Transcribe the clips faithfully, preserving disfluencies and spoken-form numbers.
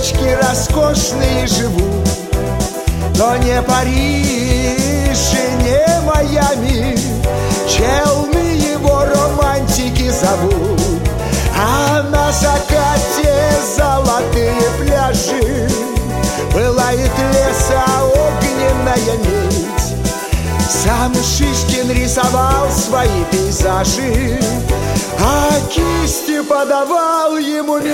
девочки роскошные живут, но не Париж и не Майами, челны его романтики зовут. А на закате золотые пляжи пылает леса огненная медь. Сам Шишкин рисовал свои пейзажи, а кисти подавал ему медведь.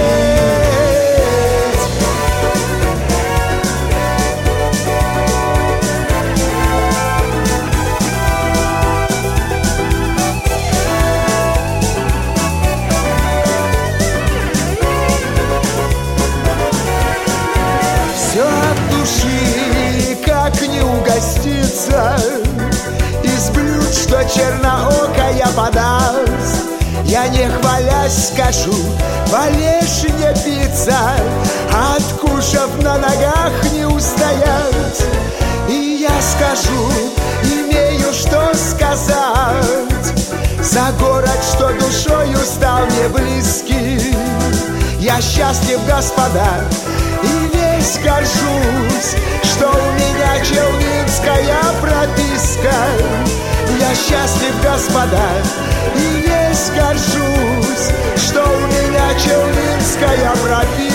Все от души, как не угоститься из блюд, что черноокая подаст. Я не хвалясь скажу, валешь не пицца, откушав на ногах не устоять. И я скажу, имею что сказать за город, что душою стал мне близкий. Я счастлив, господа, и весь горжусь, что у меня челнинская прописка. Я счастлив, господа, и весь горжусь, что у меня челнинская прописка.